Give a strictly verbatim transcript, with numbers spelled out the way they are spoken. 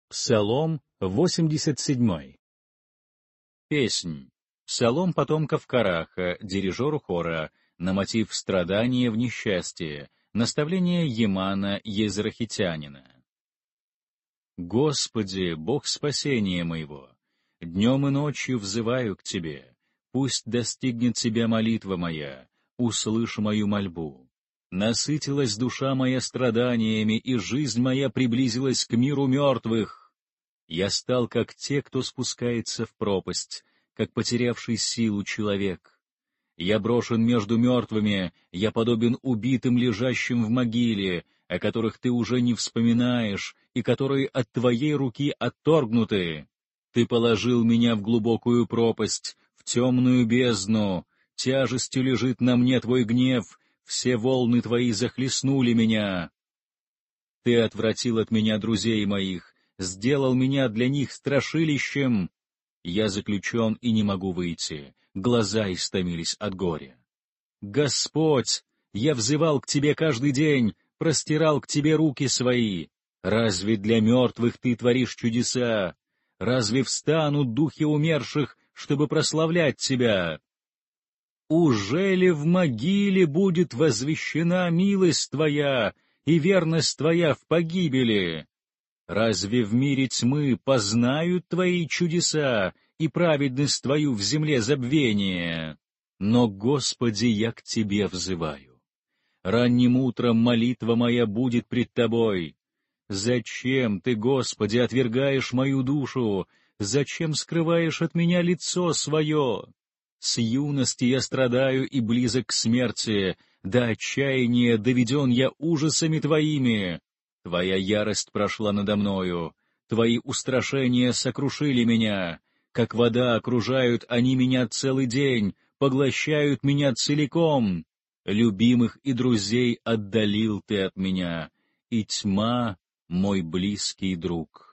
Псалом восемьдесят седьмой. Песнь. Псалом потомков Караха, дирижеру хора, на мотив страдания в несчастье, наставление Емана Езрахитянина. Господи, Бог спасения моего, днем и ночью взываю к Тебе, пусть достигнет Тебя молитва моя, услышь мою мольбу. Насытилась душа моя страданиями, и жизнь моя приблизилась к миру мертвых. Я стал как те, кто спускается в пропасть, как потерявший силу человек. Я брошен между мертвыми, я подобен убитым, лежащим в могиле, о которых ты уже не вспоминаешь, и которые от твоей руки отторгнуты. Ты положил меня в глубокую пропасть, в темную бездну, тяжестью лежит на мне твой гнев, все волны твои захлестнули меня. Ты отвратил от меня друзей моих, сделал меня для них страшилищем. Я заключен и не могу выйти, глаза истомились от горя. Господь, я взывал к Тебе каждый день, простирал к Тебе руки свои. Разве для мертвых Ты творишь чудеса? Разве встанут духи умерших, чтобы прославлять Тебя? Ужели в могиле будет возвещена милость Твоя и верность Твоя в погибели? Разве в мире тьмы познают Твои чудеса и праведность Твою в земле забвения? Но, Господи, я к Тебе взываю. Ранним утром молитва моя будет пред Тобой. Зачем Ты, Господи, отвергаешь мою душу? Зачем скрываешь от меня лицо свое? С юности я страдаю и близок к смерти, до отчаяния доведен я ужасами Твоими. Твоя ярость прошла надо мною, Твои устрашения сокрушили меня, как вода окружают они меня целый день, поглощают меня целиком. Любимых и друзей отдалил Ты от меня, и тьма — мой близкий друг.